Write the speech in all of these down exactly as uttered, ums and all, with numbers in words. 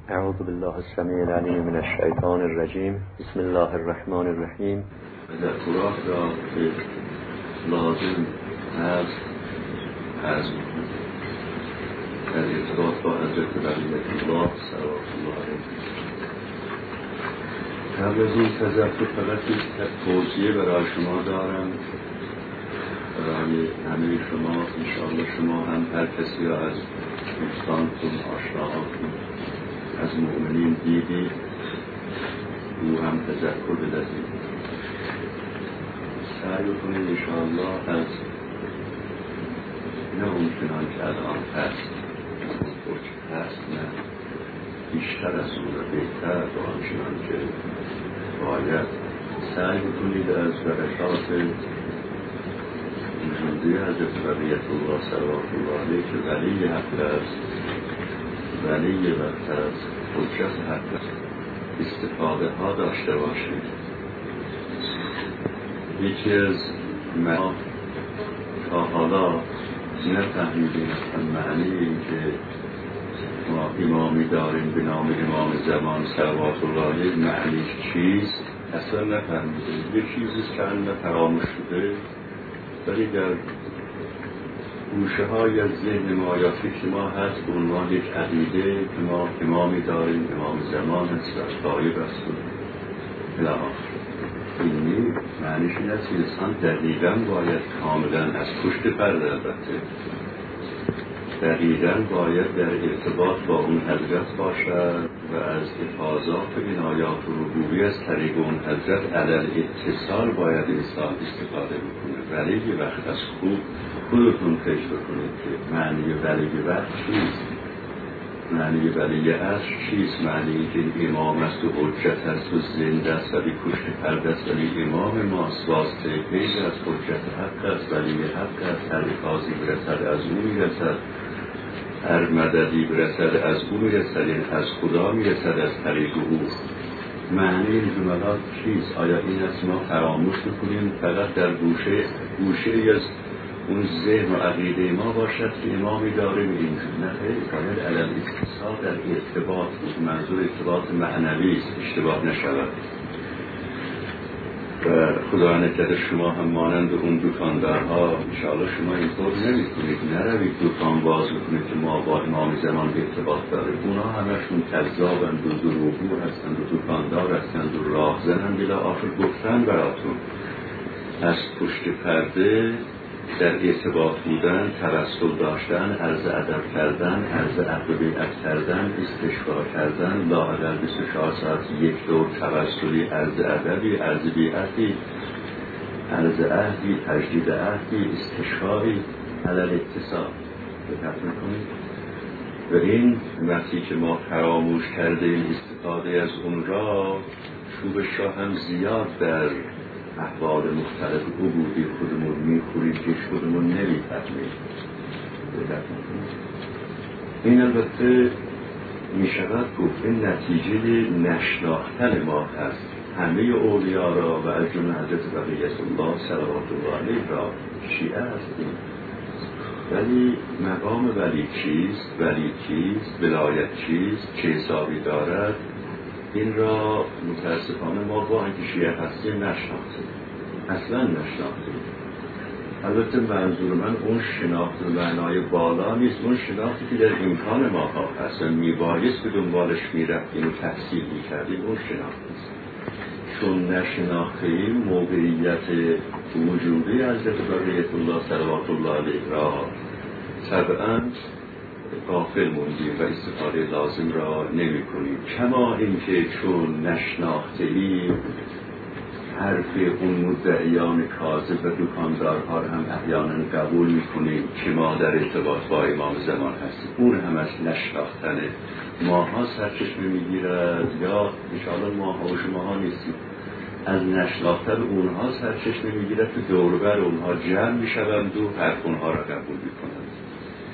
اعوذ بالله السمیع العلیم من الشیطان الرجیم. بسم الله الرحمن الرحیم. تذکرات را که لازم هست هست در ارتباط با حضرت بقیت الله صلوات الله علیه. قبل از این تذکر فقط یک توصیه برای شما دارم، برای همه شما. انشاءالله شما هم هر کسی را از دوستانتون، آشناهاتون، از مؤمنین دیدید، او هم تذکر بدهید. سعی کنید انشاءالله از نه اون چنان که الان هست خوش هست، نه بیشتر از اون و بهتر با آنچنان که باید سعی کنید از برکات وجودی حضرت بقیت الله صلوات الله علیه که ولی حق است، ولی وقت از حجت حق است، استفاده ها داشته باشید. یکی از ما تا حالا نفهمیدیم معنی این که ما امامی داریم به نام امام زمان صلوات الله علیه معنیش چیست اصلا نفهمیدیم. یک چیزیست که اندر فراموش شده، ولی در گوشه های از ذهن ما یا فکر ما هست به عنوان یک عقیده که ما امامی داریم، امام زمان هست و غایب است و الاخر. اینی معنیش این است که انسان دقیقاً باید کاملاً از پشت پرده البته دقیقاً باید در ارتباط با اون حضرت باشد و از افاضات این آیات ربوبی از طریق اون حضرت علل اتصال باید انسان استفاده بکنه. ولی یه وقت از خوب خودتون فکر بکنید که معنی ولی وقت چیست، معنی ولی عصر چیست، معنی که امام است و حجت است و زنده است ولی پشت پرده است ولی امام ماست، واسطه پیش از حجت حق است، ولی حق است، هر افاظی برسد از اون میرسد، هر مددی برسد از اون میرسد، این از خدا میرسد از طریق او. معنی این جملات چیست؟ آیا این است ما فراموش بکنیم فقط در گوشه گوشه از اون ذهن و عقیده ما باشد که امامی داریم اینجور؟ نه خیلی باید علم اتصال در ارتباط بود. منظور ارتباط معنوی است، اشتباه نشود. و خدا نکرده شما هم مانند اون دکاندارها انشاءالله شما اینطور نمی کنید، نروید دکان باز بکنید که ما با امام زمان ارتباط داریم. اونا همشون کذابند و دروغگو هستند و دکاندار هستند و راهزنند بلا آخر گفتن براتون. از پشت پرده در ارتباط بودن، توسل داشتن، عرض ادب کردن، عرض عقد بیعت کردن، استشفاء کردن، لااقل بیست و چهار ساعت یک دور توسلی، عرض ادبی، عرض بیعتی، عرض عهدی، تجدید عهدی، استشفایی، علل اتصال دقت میکنید. و این وقتی که ما فراموش کردیم استفاده از اون را، چوبش را هم زیاد در احوال مختلف عبودی خودمون میخورید که خودمون نمیفهمید. این البته میشود گفت نتیجه نشناختن ما هست. همه اولیاء را و از جمله حضرت بقیت الله صلوات الله علیه را شیعه هستیم، ولی مقام ولی چیست، ولی چیست، ولایت چیست، چه حسابی دارد، این را متاسفانه ما با اینکه شیعه هستیم نشناختیم، اصلا نشناختیم. البته منظور من اون شناخت و معنای بالا نیست، اون شناختی که در امکان ما هست و میبایست به دنبالش میرفتیم و تحصیل میکردیم، اون شناخت نیست. چون نشناختیم موقعیت وجودی حضرت بقیت الله صلوات الله علیه را طبعاً غافل موندیم و استفاده لازم را نمی کنیم. کما اینکه چون نشناخته‌ایم حرف اون مدعیان کاذب و دکاندارها را هم احیانا قبول می کنیم که ما در ارتباط با امام زمان هستیم. اون هم از نشناختن ماها سرچشمه می گیرد، یا انشاءالله ماها و شماها نیستیم، از نشناختن اونها سرچشمه می گیرد که دوربر اونها جمع می شوند و حرف اونها را قبول می کنند.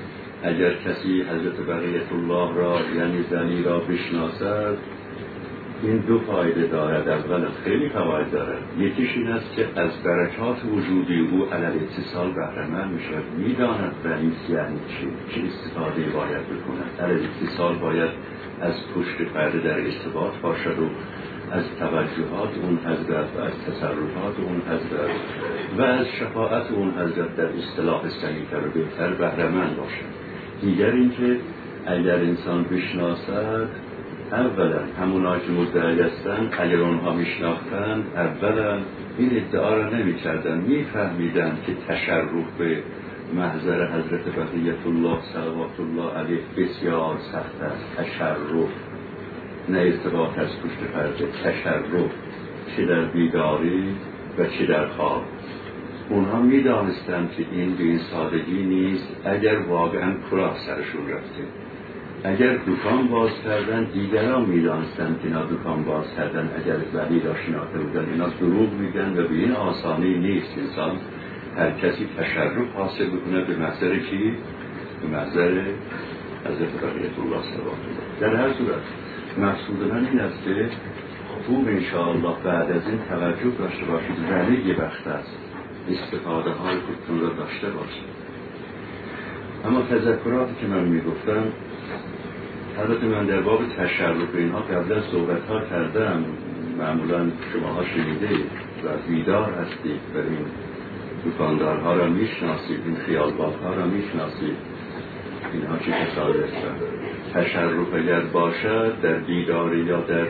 اگر کسی حضرت بقیت الله را یعنی زنی را بشناسد، این دو فایده دارد. اول خیلی فواید دارد. یکیش این است که از برکات وجودی او علی الاتصال بهره مند میشود، میداند رئیس یعنی چی، چه استفاده باید بکند. علی الاتصال باید از پشت پرده در ارتباط باشد و از توجهات اون حضرت و از تصرفات اون حضرت و از شفاعت اون حضرت در اصطلاح سمی‌تر و بهتر بهره مند باشد. دیگر اینکه اگر انسان بشناسد، اولا همونایی که مدعی هستند اگر اونها میشناختند، اولا این ادعا را نمی کردن، می فهمیدن که تشرف به محضر حضرت بقیت الله صلوات الله علیه بسیار سخت است. تشرف نه ارتباط از پشت پرده، تشرف چه در بیداری و چه در خواب. اونها می دانستند که این به این سادگی نیست. اگر واقعا کلاه سرشون رفته، اگر دکان باز کردن، دیگران می‌دانستند که اینا دکان باز کردن، اگر ولی را شناخته بودن، اینا دروغ میگن و به این آسانی نیست انسان هر کسی تشرف حاصل بکنه به محضر کی؟ به محضر حضرت بقیت الله صلوات الله. در هر صورت مقصود من این است که خوب انشاءالله بعد از این توجه داشته باشید، ولی یه وقت است استفاده های خودتون را داشته باشید. اما تذکراتی که من میگفتم، البته من در باب تشرف اینها قبلا صحبت ها کردم، معمولا شماها شنیده و بیدار هستید و این دکاندارها را میشناسید، این خیالباف ها را میشناسید، اینها چه کسایی هستند. تشرف اگر باشد در بیداری یا در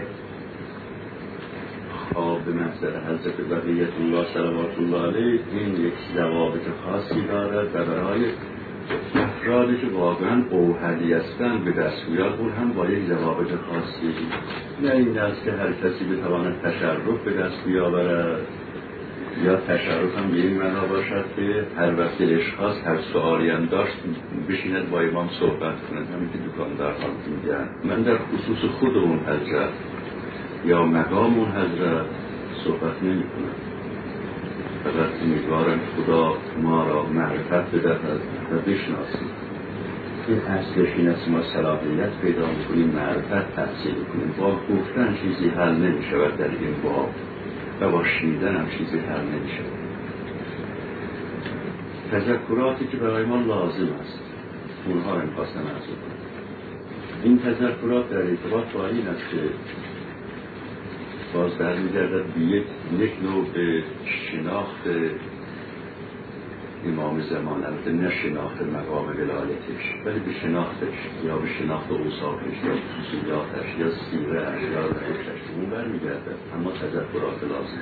خواب به محضر حضرت بقیت الله صلوات الله علیه، این یک ضوابط خاصی دارد و برای افرادی که واقعا اوحدی هستند به دست بیاد، اون هم با یک ضوابط خاصی. نه این است که هر کسی بتواند تشرف به دست بیاورد، یا تشرف هم به این معنا باشد که هر وقت دلش خواست هر سوالی هم داشت بشیند با امام صحبت کند. همین که دکاندارها میگن. من در خصوص خود اون حضرت یا مقام اون حضرت صحبت نمی کنم. فقط امیدوارم خدا ما را معرفت بدهد و بشناسیم. این اصلش این است ما صلاحیت پیدا میکنیم، معرفت تحصیل کنیم. با گفتن چیزی حل نمیشود در این باب و با شنیدن هم چیزی حل نمیشود. تذکراتی که برای ما لازم است اونها را میخواستم عرض کنم. این تذکرات در ارتباط با این است که باز برمیگردد به یک یک نوع به شناخت امام زمان، البته نه شناخت مقام ولایتش، ولی به شناختش یا به شناخت اوصافش یا خصوصیاتش یا سیره‌اش یا روشش اون برمیگردد. اما تذکرات لازم،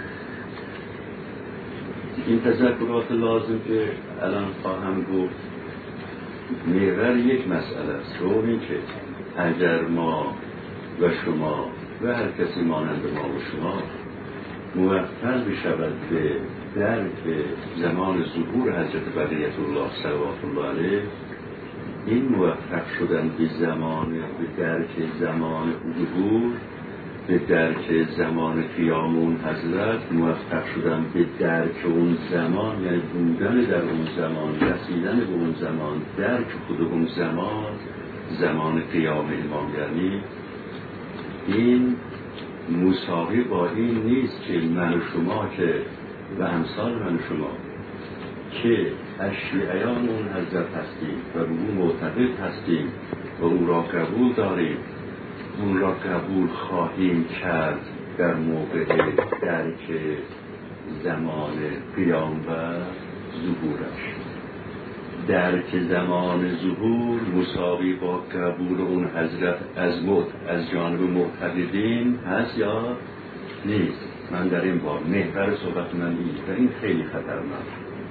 این تذکرات لازم که الان خواهم گفت محور یک مسئله است. رو این که اگر ما و شما و هر کسی مانند ما و شما موفق بشود به درک زمان ظهور حضرت بقیت الله صلوات الله علیه، این موفق شدن به زمان، به درک زمان ظهور، به درک زمان قیام اون حضرت، موفق شدن به درک اون زمان، یعنی بودن در اون زمان، رسیدن به اون زمان، درک خود اون زمان، زمان قیام امام، یعنی این مساوی با این نیست که من و شما که و امثال من و شما که از شیعیان اون حضرت هستیم و به او معتقد هستیم و او را قبول داریم، اون را قبول خواهیم کرد در موقع درک زمان قیام و ظهورش. درک زمان ظهور مساوی با قبول اون حضرت از موت از جانب معتقدین هست یا نیست؟ من در این بار محور صحبت من نیست و این خیلی خطرناک.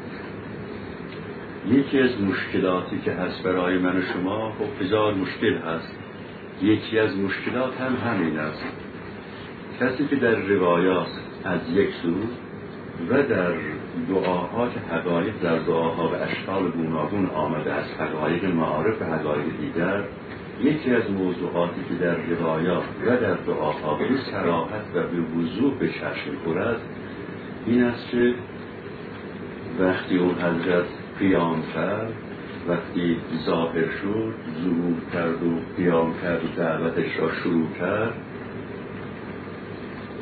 یکی از مشکلاتی که هست برای من و شما، خب هزار مشکل هست، یکی از مشکلات هم همین است. کسی که در روایات از یک سو و در دعاها که حقایق در دعاها و اشکال گوناگون آمده از حقایق معارف و حقایق دیگر، یکی از موضوعاتی که در روایات و در دعاها به صراحت و به وضوح به چشم می‌خورد این است که وقتی اون حضرت قیام کرد، وقتی ظاهر شد، ظهور کرد و قیام کرد و دعوتش را شروع کرد،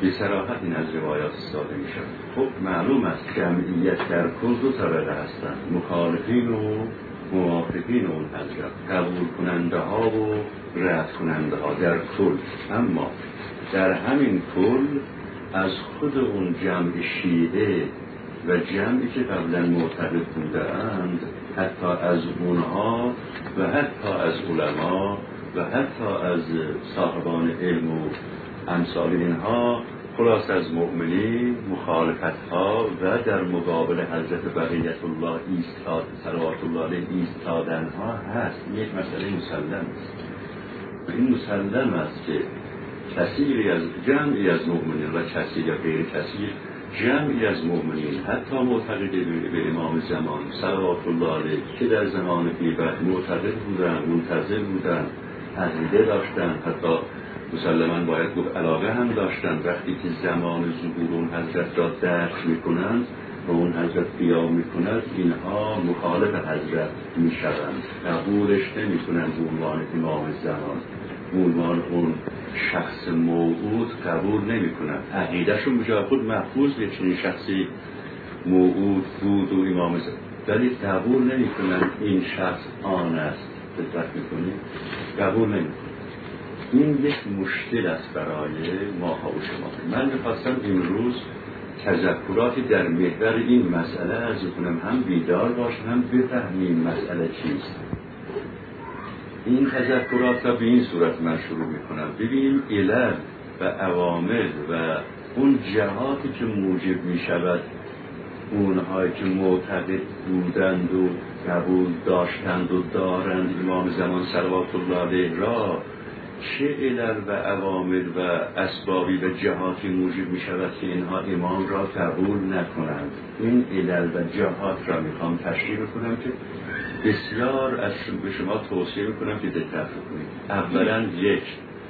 به صراحت این از روایات استفاده می شود. خب معلوم است جمعیت در کل دو طبقه هستند، مخالفین و موافقین اون حضرت، قبول کننده ها و رد کننده ها در کل. اما در همین کل از خود اون جمع شیعه و جمعی که قبلا معتقد بودند، حتی از اونها و حتی از علما و حتی از صاحبان علم و امثال اینها، خلاص از مؤمنین مخالفت ها و در مقابل حضرت بقیت الله ایستاد صلوات الله علیه ایستادن ها هست. یک مسئله مسلم است. این مسلم است که کثیری از جمعی از مؤمنین و کثیر یا غیر کثیر، جمعی از مؤمنین حتی معتقد به امام زمان صلوات الله علیه که در زمان غیبت معتقد بودن، منتظر بودن، عقیده داشتن، حتی مسلماً باید گفت علاقه هم داشتن، وقتی که زمان ظهور اون حضرت را درک میکنند و اون حضرت قیام میکند، اینها مخالف حضرت میشوند، قبولش نمیکنند به عنوان امام زمان، به عنوان اون شخص موعود قبول نمیکنند. عقیدهشون به جای خود محفوظ به چنین شخصی موعود بود و امام زمان، ولی قبول نمیکنند این شخص آن است. دقت میکنید؟ قبول نمیکنند. این یک مشکل است برای ما و شما. من میخواستم امروز تذکراتی در محور این مسئله عرض کنم، هم بیدار باشم هم بفهمیم مسئله چیست. این تذکرات را به این صورت من شروع میکنم. ببینیم علل و عوامل و اون جهاتی که موجب میشود اونهایی که معتقد بودند و قبول داشتند و دارند امام زمان صلوات الله علیه را، چه علل و عوامل و اسبابی و جهاتی موجب می شود که اینها امام را قبول نکنند. این علل و جهات را میخوام تشریح کنم که بسیار از به شما توصیه میکنم که دقت کنید. اولا یک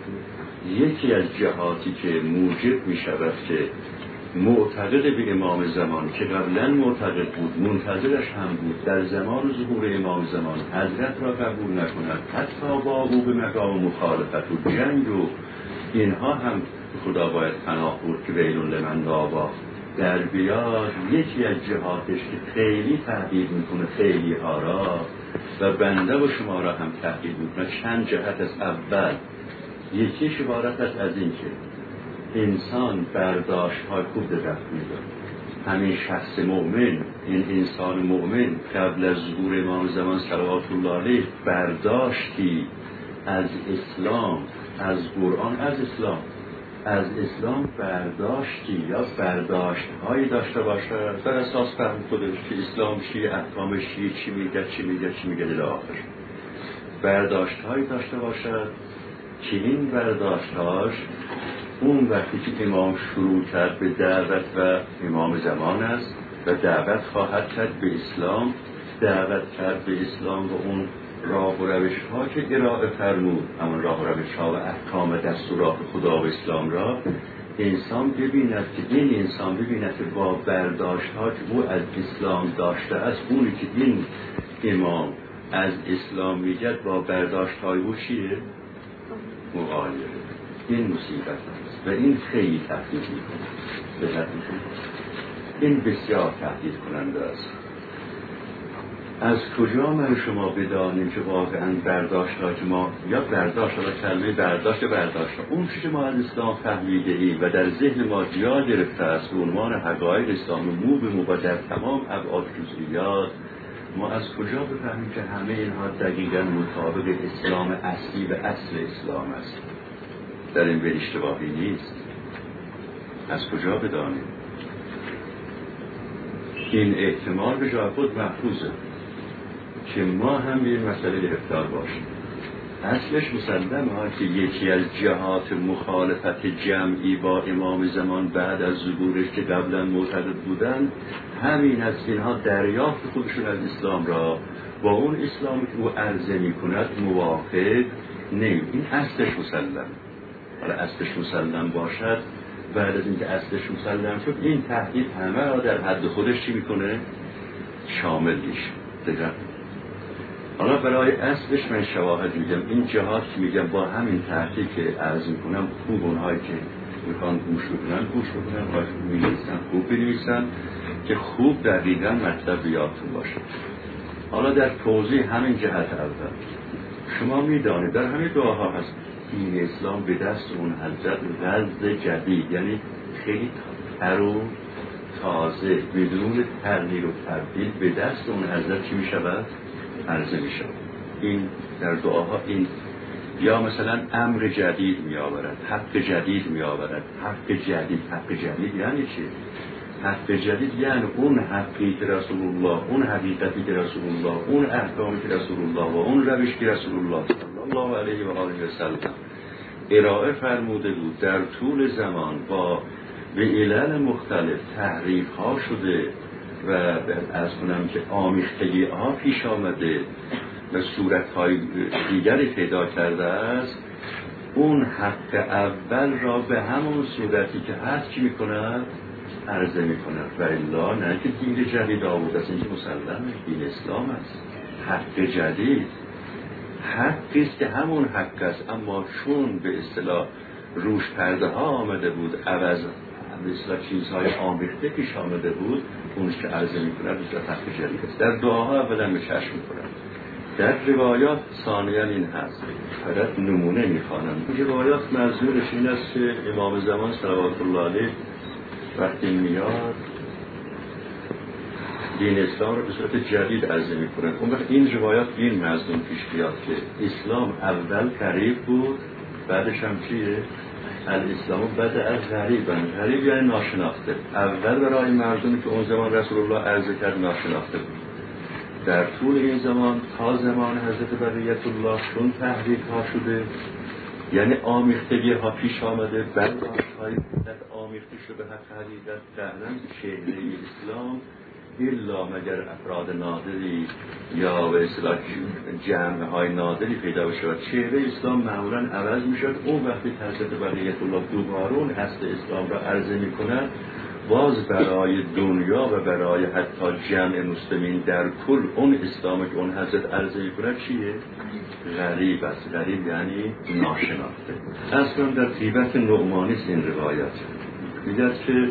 یکی از جهاتی که موجب می شود که معتقد به امام زمان که قبلا معتقد بود، منتظرش هم بود، در زمان ظهور امام زمان حضرت را قبول نکند، حتی با او به مقام مخالفت و جنگ و اینها هم خدا باید پناه بود که ویل لمن نابا در بیاد. یکی از جهاتش که خیلی تهدید میکنه خیلی ها را و بنده و شما را هم تهدید میکنه، چند جهت از اول یکیش عبارت است از این که انسان برداشت های خوب دقت می‌دارد. همین شخص مؤمن، این انسان مؤمن قبل از ظهور امام زمان صلوات الله علیه برداشتی از اسلام، از قرآن، از اسلام از اسلام برداشتی یا برداشت هایی داشته باشد بر اساس فهم خودش که اسلام چیه، احکام چیه، چی میگه چی میگه چی میگه الی آخر. برداشت هایی داشته باشد که این برداشت هاش اون وقتی که امام شروع کرد به دعوت و امام زمان است و دعوت خواهد کرد به اسلام، دعوت کرد به اسلام و اون راه و روش ها که ارائه فرمود، همون راه و روش ها و احکام و دستورات خدا و اسلام را انسان ببیند که این انسان ببیند که با برداشت ها که او از اسلام داشته است، اونی که این امام از اسلام میگد با برداشت های او چیه؟ مغایره. این مصیبت است و این خیلی تهدید میکنه. این بسیار تهدید کننده است. از کجا من شما بدانیم که واقعا برداشت ها که ما یا برداشت ها کلمه برداشت برداشت ها اون که ما از اسلام فهمیده ایم و در ذهن ما جا گرفته است به عنوان حقایق اسلام مو به مو در تمام ابعاد جزئیات، ما از کجا بفهمیم که همه اینها دقیقا مطابق اسلام اصلی و اصل اسلام است؟ در این به اشتباهی نیست. از کجا بدانیم؟ این احتمال به جای خود محفوظه که ما هم به این مسئله گرفتار باشیم. اصلش مسلمه ها که یکی از جهات مخالفت جمعی با امام زمان بعد از ظهورش که قبلا معتقد بودن همین است، اینها دریافت خودشون از اسلام را با اون اسلامی که او عرضه می کند موافق نمی. این اصلش مسلم. حالا اصلش مسلم باشد، بعد از اینکه اصلش مسلم شد این تهدید همه را در حد خودش چی میکنه؟ شامل میشه. دیگر حالا برای اصلش من شواهد میگم. این جهات که میگم با همین تهدید که عرض میکنم خوب اونهایی که میخوان گوش بکنن گوش بکنن، خواهش می‌نویسن خوب بنویسن که خوب دقیقاً مطلب یادتون باشه. حالا در توضیح همین جهت اول شما میدانید در همین دعاها هست دین اسلام به دست اون حضرت غزل جدید، یعنی خیلی تر و تازه بدون تغییر و تبدیل به دست اون حضرت چی میشود؟ عرضه میشود. این در دعاها این یا مثلا امر جدید می آورد، حق جدید می آورد. حق جدید، حق جدید یعنی چی؟ حق جدید یعنی اون حقی که رسول الله، اون حقیقتی که رسول الله، اون احکامی که رسول الله و اون روش که رسول الله صلی الله علیه و آله و سلم ارائه فرموده بود در طول زمان با به علل مختلف تحریف ها شده و از کنم که آمیختگی ها پیش آمده و صورت های دیگری پیدا کرده است، اون حق اول را به همون صورتی که هست چی میکند؟ عرضه میکند. و الا نه که دین جدید آورده است، اینکه مسلمه دین اسلام است. حق جدید حقی است که همون حق است، اما چون به اصطلاح روش پرده ها آمده بود، عوض مثل چیزهای آمیخته پیش آمده بود، اونش که عرضه میکند مثل حق جدید است. در دعاها اولا به چشم میکند. در روایات ثانیاً این هست، فقط نمونه میخوانم. این روایات منظورش این است که امام زمان صلوات الله علیه وقتی میاد دین اسلام رو به صورت جدید عرضه میکنن، اون وقت این روایات این مضمون پیش بیاد که اسلام اول غریب بود، بعدش هم چیه؟ الاسلام بعد از غریبن. غریب یعنی ناشناخته. اول برای مردمی که اون زمان رسول الله عرضه کرد ناشناخته بود. در طول این زمان تا زمان حضرت بقیت الله چون تحریف ها شده، یعنی آمیختگی ها پیش آمده، برداشت های آمیخته شده حق حقیقت، قهرن چهره اسلام الا مگر افراد نادری یا به اصطلاح جمع های نادری پیدا بشود، چهره اسلام معمولا عوض می شد. اون وقتی حضرت بقیت الله دوباره اون اصل اسلام را عرضه می کند، باز برای دنیا و برای حتی جمع مسلمین در کل اون اسلامی که اون حضرت عرضه می کند چیه؟ غریب است. غریب یعنی ناشناخته. اصلا در طیبت نعمانی است این روایت. میگه که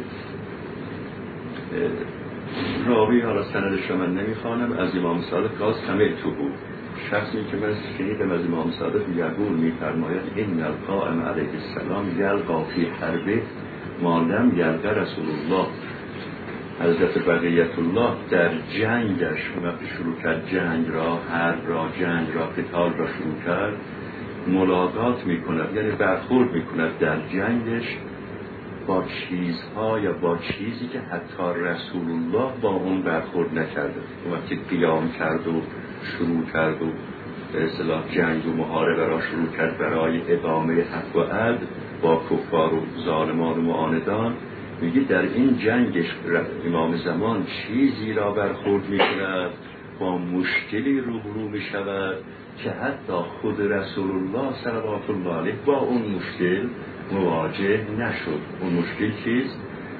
راوی حالا سندش رو من نمیخوانم، از امام صادق که از سمعت بود، شخصی که من شنیدم از امام صادق یقول میفرماید این القائم علیه السلام یلقا فی حربه ما لم یلقا رسول الله. حضرت بقیت الله در جنگش وقتی شروع کرد جنگ را، حرب را، جنگ را، قتال را شروع کرد، ملاقات میکند، یعنی برخورد میکند در جنگش با چیزها یا با چیزی که حتی رسول الله با اون برخورد نکرده. وقتی قیام کرد و شروع کرد و به اصطلاح جنگ و محاربه را شروع کرد برای اقامه حق و عدل با کفار و ظالمان و معاندان، میگه در این جنگش امام زمان چیزی را برخورد میکند، با مشکلی روبرو میشود که حتی خود رسول الله صلوات الله علیه با اون مشکل مواجه نشد. اون مشکل چیست؟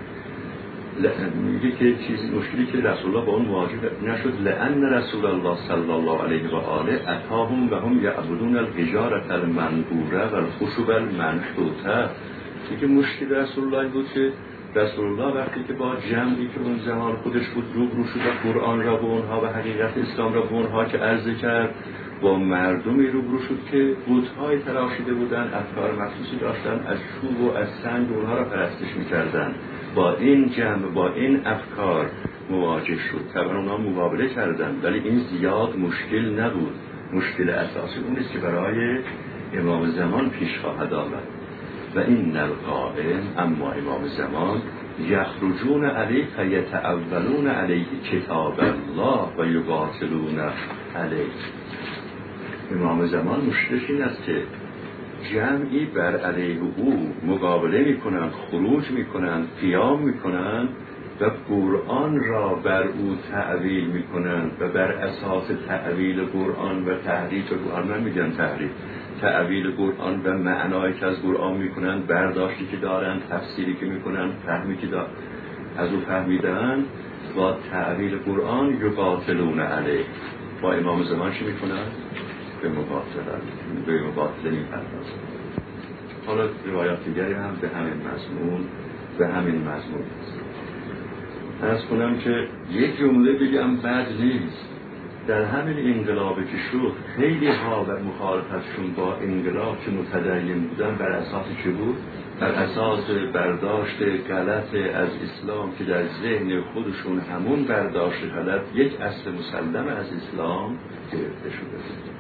میگه که چیزی مشکلی که رسول الله با اون مواجه نشد، لأن رسول الله صلی الله علیه و آله اتاهم و هم یعبدون الحجارة المنبوره و الخشب المنحوته. میگه مشکل رسول الله بود که رسول الله وقتی که با جمعی که اون زمان خودش بود روبرو شد و قرآن را به اونها و حقیقت اسلام را به اونها که عرضه کرد، با مردمی روبرو شد که بت‌های تراشیده بودن، افکار مخصوصی داشتن، از چوب و از سنگ اونها را پرستش می‌کردن. با این جمع با این افکار مواجه شد. طبعا اونها مقابله کردن، ولی این زیاد مشکل نبود. مشکل اساسی اون است که برای امام زمان پیش خواهد آمد. و این القائم، اما امام زمان یخرجون علیه فیتأولون علیه کتاب الله و یقاتلون علیه. امام زمان مشکلش این است که جمعی بر علیه او مقابله میکنند، خروج میکنند، قیام میکنند و قرآن را بر او تعویل میکنند و بر اساس تعویل قرآن و تحریف قرآن، من میگم تحریف، تعویل قرآن و معنایی که از قرآن میکنند، برداشتی که دارند، تفسیری که میکنند، فهمی که از او فهمیدن، با تعویل قرآن یقاتلون علیه. با امام زمان چی میکنند؟ به مقاتله به مقاتله میپردازند. حالا روایات دیگری هم به همین مضمون به همین مضمون است. عرض کنم که یک جمله بگم بد نیست. در همین انقلابی که شد خیلی ها و مخالفتشون با انقلاب که متدین بودن بر اساس چه بود؟ بر اساس برداشت غلط از اسلام که در ذهن خودشون همون برداشت غلط یک اصل مسلم از اسلام گرفته شده.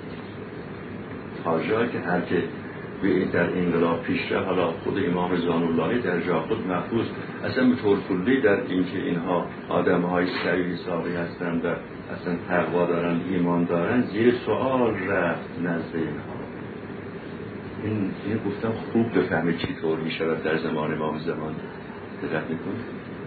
تا جایی که هر که در انقلاب پیش رفت، حالا خود امام رضوان الله در جا خود محفوظ اصلا به طور کلی در اینکه اینها آدم های سریع حسابی هستند و اصلا تقوا دارن ایمان دارن زیر سوال رفت نزد اینها. این این گفتم خوب بفهمه چی طور می شود در زمان امام زمان. دقت میکنه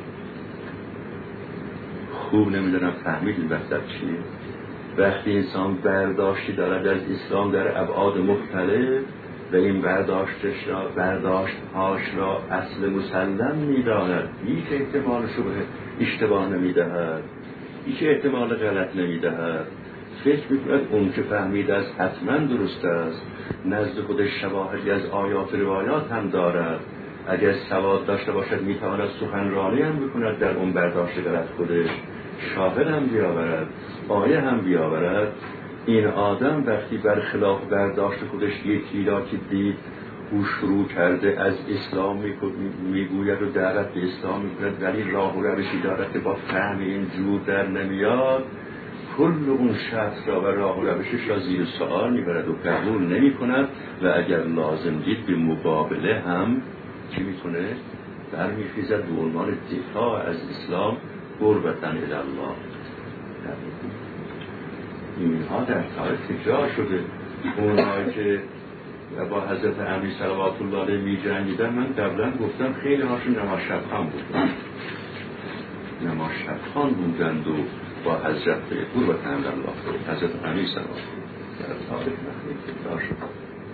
خوب نمیدونم فهمید این وقت چیه. وقتی انسان برداشتی دارد از اسلام در ابعاد مختلف و این برداشتش را برداشت هاش را اصل مسلم می‌داند، هیچ احتمال شبه اشتباه نمی‌دهد، هیچ احتمال غلط نمی‌دهد، فکر می‌کند اون که فهمیده است حتما درست است، نزد خودش شواهدی از آیات روایات هم دارد، اگر سواد داشته باشد می‌تواند سخنرانی هم بکند در اون برداشت غلط خودش، شاهد هم بیاورد، آیه هم بیاورد. این آدم وقتی برخلاف برداشت خودش یکی را که دید او شروع کرده از اسلام میگوید و دعوت به اسلام میکند ولی راه و روشی دارد که با فهم این جور در نمیاد، کل اون شخص را و راه و روشش را زیر سوال میبرد و قبول نمی کند و اگر لازم دید به مقابله هم چی میکنه؟ برمیخیزد به عنوان دفاع از اسلام قربتاً الالله. اینها در تاریخ تکرار شده. اونهایی که با حضرت امیر صلوات الله علیه می جنگیدن، من قبلا گفتم خیلی هاشون نماشبخان بودن نماشبخان بودند و با حضرت قربت الله حضرت امیر صلوات الله در تاریخ مخیل تکرار شده.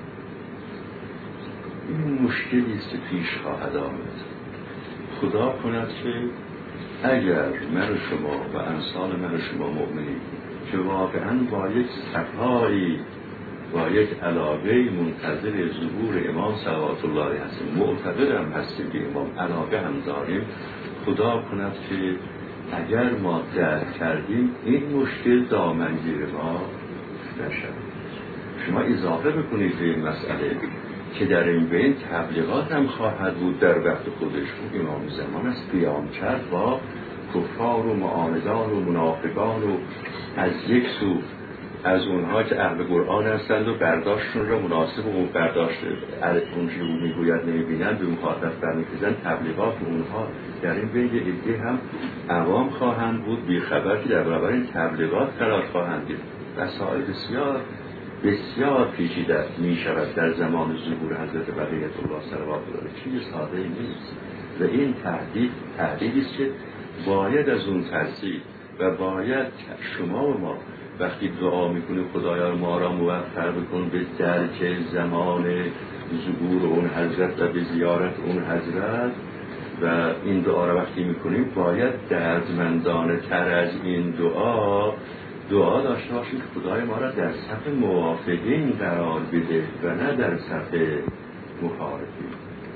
این مشکلی است که پیش خواهد آمد. خدا کند که اگر من و شما و امثال من و شما مؤمنین که واقعاً با یک صفایی با یک علاقه منتظر ظهور امام صلوات الله علیه هستیم، معتقدم هستیم که امام علاقه هم داریم، خدا کند که اگر ما درک کردیم این مشکل دامنگیر ما نشد. شما اضافه بکنید به این مسئله که در این بین تبلیغات هم خواهد بود در وقت خودش. امام زمان است قیام کرد با کفار و معاندان و منافقان و از یک سو از اونها که اهل قرآن هستند و برداشتشون را مناسب و برداشت اونجوری رو میگوید نمیبینند به مخاطب برمیخیزند. تبلیغات اونها در این بین عده هم عوام خواهند بود بیخبر که در برابر این تبلیغات قرار خواهند گرفت. مسائل بسیار بسیار پیچیده می شود در زمان ظهور حضرت بقیت الله صلوات الله علیه. چیز ساده نیست و این تهدید تهدیدی است که باید از اون ترسید و باید شما و ما وقتی دعا میکنیم خدایا ما را موفق بکن به درک زمان ظهور اون حضرت و به زیارت اون حضرت و این دعا را وقتی میکنیم باید دردمندانه تر از این دعا دعا داشته باشیم که خدای ما را در صف موافقین قرار بده و نه در صف مخالفین.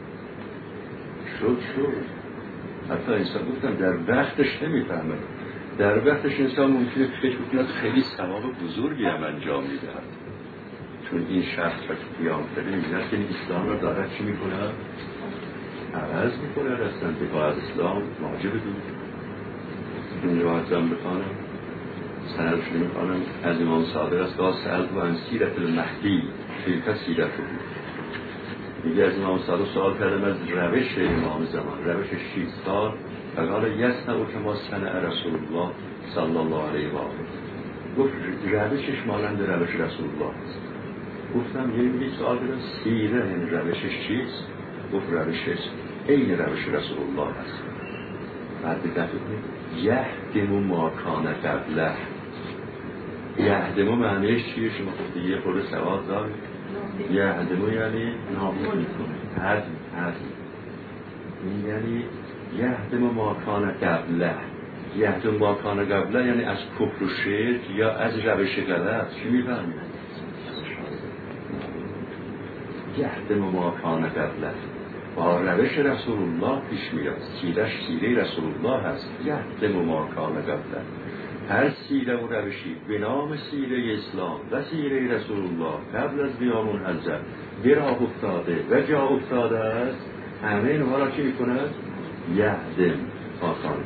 شد شد حتی انسان گفتم در وقتش نمیفهمه، در وقتش انسان ممکنه فکر بکند خیلی ثواب بزرگی هم انجام میدهد، چون این شخص که قیام کرده میبیند که این اسلام را دارد چی میکنه؟ عوض میکنه. اصلا دفاع از اسلام واجب دود. این روایت هم بخوانم سندش نمیخوانم از امام صادق است که سألت و عن سیرت المهدی تلک سیرت بود. میگه از امام صادق سوال کردم از روش امام زمان، روشش چیست؟ سال فقال یسنع و کما صنع رسول الله صلی الله علیه و آله. گفت روشش مانند روش رسول الله است. گفتم یه میگه سوال کردم سیره یعنی روشش چیست؟ گفت روشش عین روش رسول الله است. بعد دقت کنید یهدم ما کان قبله. یهدم معنیش چیه؟ شما خود یه خورده سواد دارید. یهدم یعنی نابود میکنه، هدم هدم این یعنی یهدم ما کان قبله. یهدم ما کان قبله یعنی از کفر و شرک یا از روش غلط. چی میفهمید؟ یهدم ما کان قبله، با روش رسول الله پیش میاد. سیرش سیره رسول الله هست. یهدم ما کان قبله، هر سیره و روشی به نام سیره اسلام و سیره رسول الله قبل از قیام حضرت به راه افتاده و جا افتاده است، همه اینها را چی میکند؟ یهدم آسان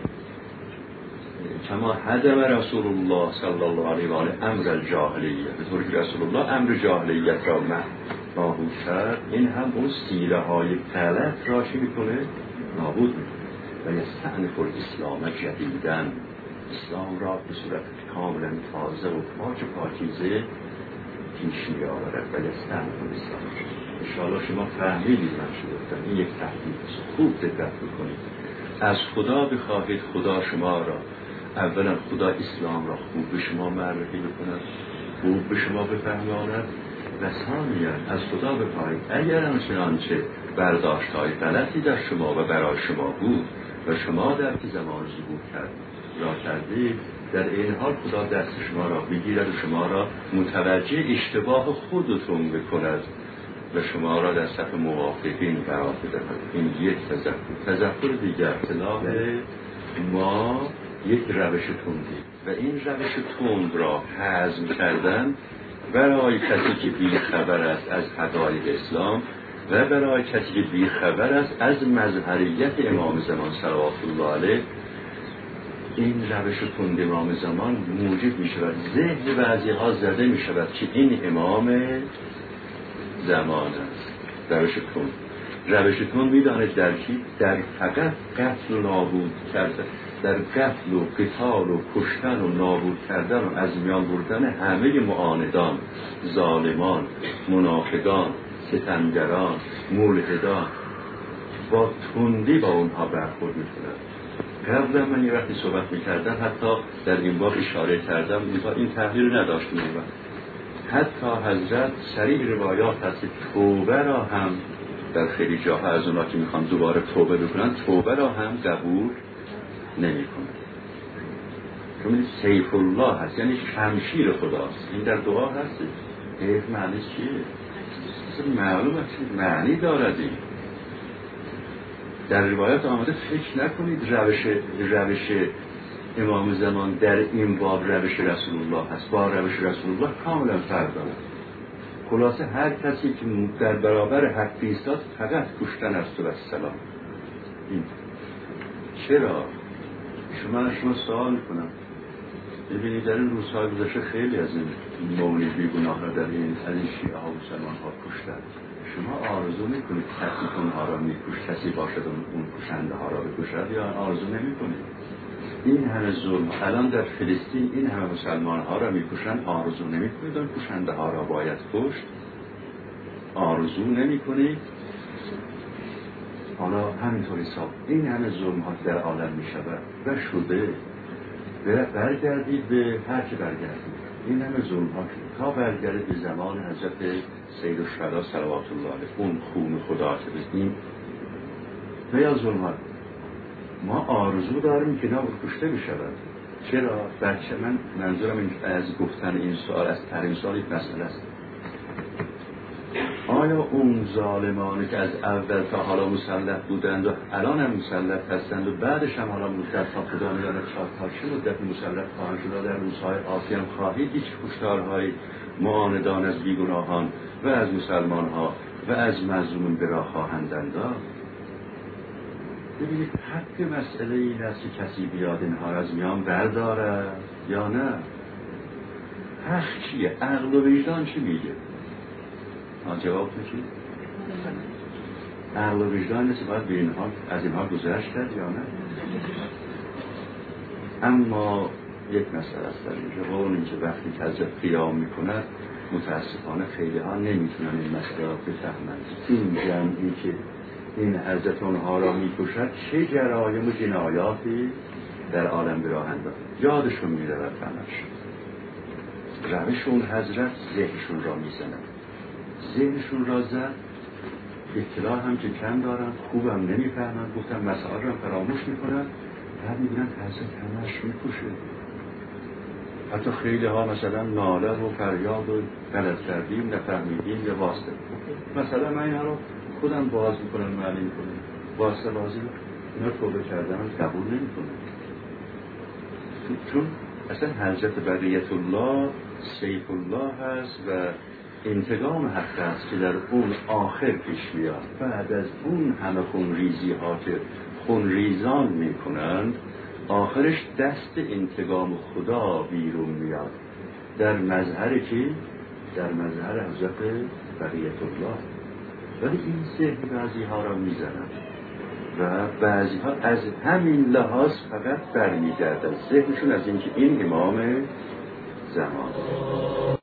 کما هدم رسول الله صلی الله علیه و آله امر الجاهلیه، به طوری که رسول الله امر جاهلیت را نابود کرد، این هم اون سیره های غلط را چی میکنه؟ نابود میکنه. و یستأنف الاسلام جدیدن، اسلام را به صورت کاملا تازه و پاک و پاکیزه پیش می آورد. و یستأنف الاسلام. انشاءالله شما فهمیدید من چی گفتم. این یک تحقیق خوب دقت بکنید. از خدا بخواهید خدا شما را، اولا خدا اسلام را خوب به شما معرفی بکند، خوب به شما بفهماند، و ثانیا از خدا بخواهید اگر آنچنانچه برداشت‌های غلطی در شما و برای شما بود و شما در که زمان ظهور کرد را کردید، در این حال خدا دست شما را بگیرد و شما را متوجه اشتباه خودتون بکند و شما را در صف موافقین قرار بدهد. این یک تذکر. تذکر دیگر اطلاع ما یک روش تندی و این روش تند را هضم کردن برای کسی که بی خبر است از حقایق اسلام و برای کسی که بی خبر است از مظهریت امام زمان صلوات الله علیه، این روش تند امام زمان موجب می شود ذهن بعضی ها زده می شود که این امام زمان است. روش تند روش تند می داند در کی؟ در فقط قتل و نابود کردن، در قتل و قتال و کشتن و نابود کردن و از میان بردن همه معاندان، ظالمان، منافقان، ستمگران، ملحدان، با تندی با اونها برخورد می‌کند. قبلا من یه وقتی صحبت می‌کردم، حتی در این باب اشاره کردم، این تحلیل نداشتیم. حتی حضرت صریح روایات هست توبه را هم در خیلی جاها از اونها که میخوان دوباره توبه بکنن، توبه را هم قبول نمی کنن. چون سیف الله هست، یعنی شمشیر خداست. این در دعا هست. حیف معنی چیه؟ اصلا معلوم هست معنی دارد. این در روایت آمده فکر نکنید روش روش امام زمان در این باب روش رسول الله هست. با روش رسول الله کاملا فرق دارد. خلاصه هر کسی که در برابر حق ایستاد فقط کشتن است و السلام. این چرا؟ شما شما سوال میکنم. ببینید در این روزهای گذشته خیلی از این مؤمنین بیگناه را در این از این شیعه ها و مسلمان ها کشتن. شما آرزو میکنید کسی اونها را میکش، کسی باشد اون کشنده ها را بکشد، یا آرزو نمیکنید؟ این همه ظلم الان در فلسطین این همه مسلمان ها را میکشن، آرزو نمیکنید اون کشنده ها را باید کشت؟ آرزو نمیکنید؟ حالا همینطوری حساب این همه ظلم ها در عالم میشود و شده، برگردید به هر که برگردید این همه ظلم ها شده تا برگردید به زمان حضرت سید الشهدا صلوات الله علیه، اون خون خدا که بزنیم و یا ظلم ها. ما آرزو داریم که نبود کشته بشود. چرا؟ بچه من منظورم این از گفتن این سوال از ترین سوال یک مسئله است. آیا اون ظالمانی که از اول تا حالا مسلط بودند و الان هم مسلط هستند و بعدش هم حالا مدت تا خدا میداند تا چه مدت مسلط خواهند شد، در روزهای آتی هم خواهید هیچ کشتارهای معاندان از بیگناهان و از مسلمان ها و از مظلومین برا خواهند انداخت؟ ببینید حق مسئله این است که کسی بیاد اینها از میان برداره یا نه. حق چیه؟ عقل و وجدان چی میگه؟ آن جواب چیه؟ عقل و وجدان نیست باید به اینها از اینها گذشت کرد یا نه؟ اما یک مسئله است در اینجا، اون اینکه وقتی که حضرت قیام میکند متاسفانه خیلی ها نمیتونن این مسئله را بفهمند. این جمعی که این حضرت اونها را میکشد چه جرایم و جنایاتی در عالم به راه انداخت، یادشون میرود همش. روش اون حضرت ذهنشون را میزند، ذهنشون را زد. اطلاع هم که کم دارن، خوبم نمیفهمن، گفتم مسائل را فراموش میکنن، بعد میبینن حضرت همش میکشه. حتی خیلی ها مثلا ناله و فریاد و غلط کردیم، نفهمیدیم یا واسطه. مثلا من اینا رو خودم باز میکنم، معنی میکنم، واسطه بازی اینا توبه کردن رو قبول نمیکنم، چون اصلا حضرت بقیت الله سیف الله هست و انتقام حق است که در اون آخر پیش میاد. بعد از اون همه خونریزی ها که خونریزان میکنند، آخرش دست انتقام خدا بیرون میاد در مظهر کی؟ در مظهر حضرت بقیت الله. ولی این ذهن بعضی ها را میزنند و بعضی ها از همین لحاظ فقط برمیگردند ذهنشون از اینکه این امام زمان